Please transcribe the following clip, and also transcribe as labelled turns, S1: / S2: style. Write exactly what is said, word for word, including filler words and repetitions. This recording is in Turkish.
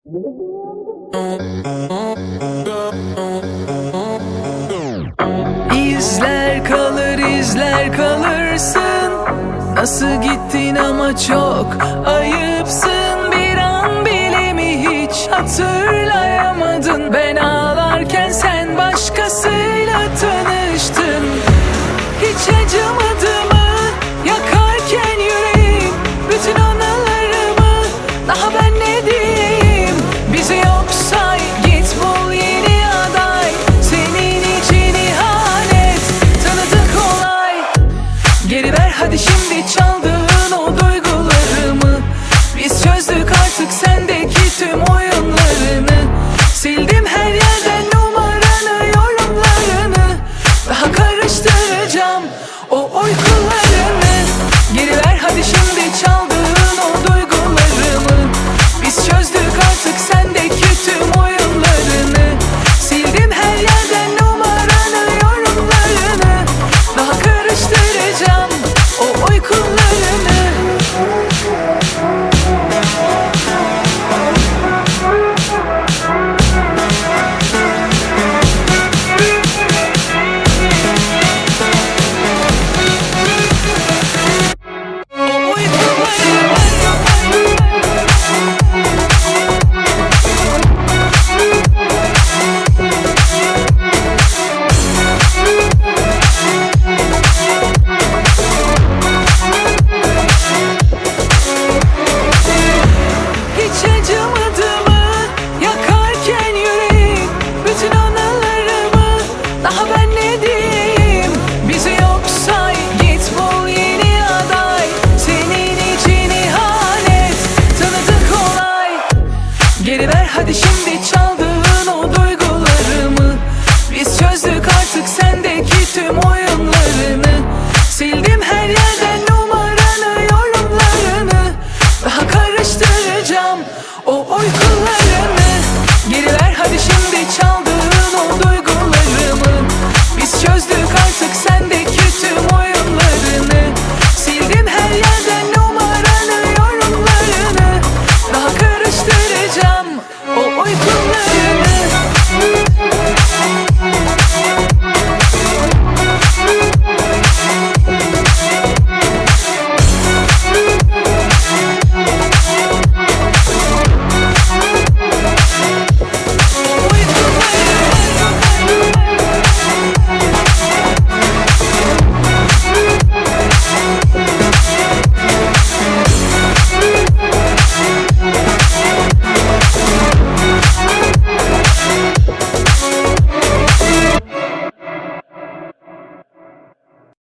S1: İzler kalır, izler kalırsın. Nasıl gittin ama çok ayıpsın. Bir an bile mi hiç hatırlayamadın? Ben ağlarken sen başkasıyla tanıştın. Hiç acımadı mı yakarken yüreğim bütün anılarımı? Daha ben ne diyeyim? Bizi yok say, git bul yeni aday. Senin için ihanet tanıdık olay. Geri ver hadi şimdi çaldığın o duygularımı. Biz çözdük artık sendeki tüm oyunlarını. Sildim her yerden numaranı, yorumlarını. Daha karıştıracağım o uykularını. Geri ver hadi şimdi çaldığın o duygularımı. Biz çözdük artık sendeki tüm oyunlarını. Sildim her yerden numaranı, yorumlarını. Daha karıştıracağım o uykularını. Daha ben ne diyeyim? Bizi yok say, git bul yeni aday. Senin için ihanet tanıdık olay. Geri ver hadi şimdi çaldığın o duygularımı. Biz çözdük artık sendeki tüm oyunlarını. Sildim her yerden numaranı, yorumlarını. Daha karıştıracağım o uykuları.